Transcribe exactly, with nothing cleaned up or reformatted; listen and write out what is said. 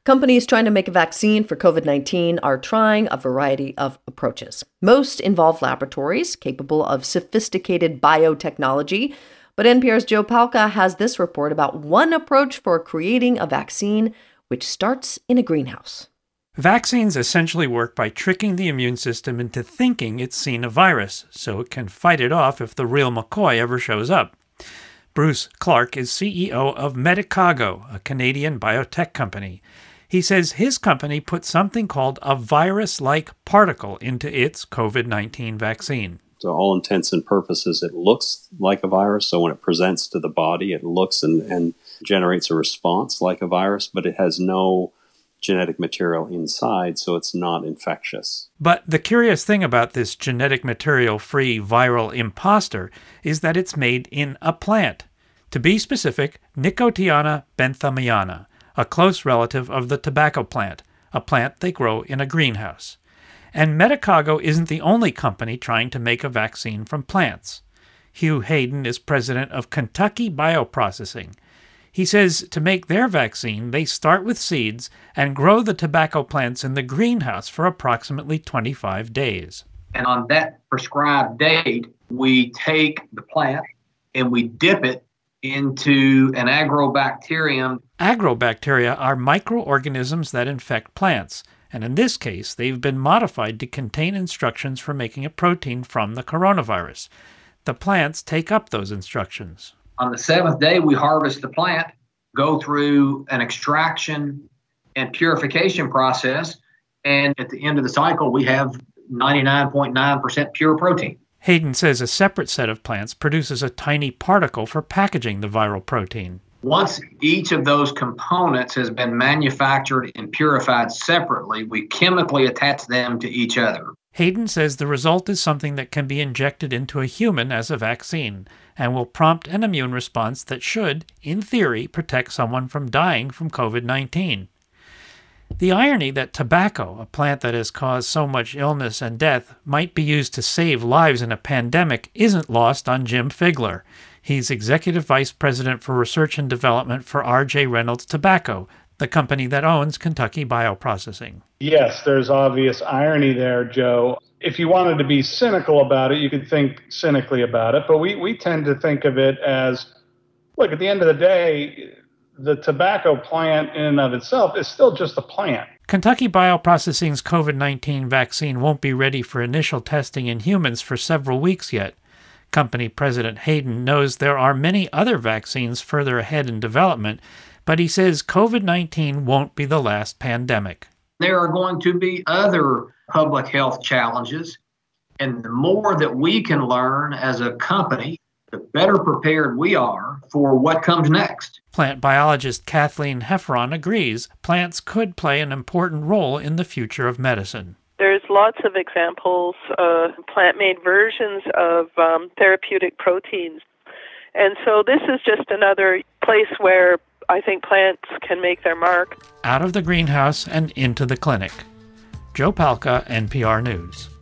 Companies trying to make a vaccine for covid nineteen are trying a variety of approaches. Most involve laboratories capable of sophisticated biotechnology, but N P R's Joe Palca has this report about one approach for creating a vaccine, which starts in a greenhouse. Vaccines essentially work by tricking the immune system into thinking it's seen a virus, so it can fight it off if the real McCoy ever shows up. Bruce Clark is C E O of Medicago, a Canadian biotech company. He says his company put something called a virus-like particle into its covid nineteen vaccine. To all intents and purposes, it looks like a virus. So when it presents to the body, it looks and, and generates a response like a virus, but it has no genetic material inside, so it's not infectious. But the curious thing about this genetic material-free viral imposter is that it's made in a plant. To be specific, Nicotiana benthamiana, a close relative of the tobacco plant, a plant they grow in a greenhouse. And Medicago isn't the only company trying to make a vaccine from plants. Hugh Hayden is president of Kentucky Bioprocessing. He says to make their vaccine, they start with seeds and grow the tobacco plants in the greenhouse for approximately twenty-five days. And on that prescribed date, we take the plant and we dip it into an agrobacterium. Agrobacteria are microorganisms that infect plants, and in this case, they've been modified to contain instructions for making a protein from the coronavirus. The plants take up those instructions. On the seventh day, we harvest the plant, go through an extraction and purification process, and at the end of the cycle, we have ninety-nine point nine percent pure protein. Hayden says a separate set of plants produces a tiny particle for packaging the viral protein. Once each of those components has been manufactured and purified separately, we chemically attach them to each other. Hayden says the result is something that can be injected into a human as a vaccine and will prompt an immune response that should, in theory, protect someone from dying from covid nineteen. The irony that tobacco, a plant that has caused so much illness and death, might be used to save lives in a pandemic isn't lost on Jim Figler. He's Executive Vice President for Research and Development for R J Reynolds Tobacco, the company that owns Kentucky Bioprocessing. Yes, there's obvious irony there, Joe. If you wanted to be cynical about it, you could think cynically about it, but we, we tend to think of it as, look, at the end of the day, the tobacco plant in and of itself is still just a plant. Kentucky Bioprocessing's covid nineteen vaccine won't be ready for initial testing in humans for several weeks yet. Company President Hayden knows there are many other vaccines further ahead in development, but he says covid nineteen won't be the last pandemic. There are going to be other public health challenges, and the more that we can learn as a company, the better prepared we are for what comes next. Plant biologist Kathleen Hefferon agrees plants could play an important role in the future of medicine. There's lots of examples, uh, plant-made versions of um, therapeutic proteins. And so this is just another place where I think plants can make their mark. Out of the greenhouse and into the clinic. Joe Palca, N P R News.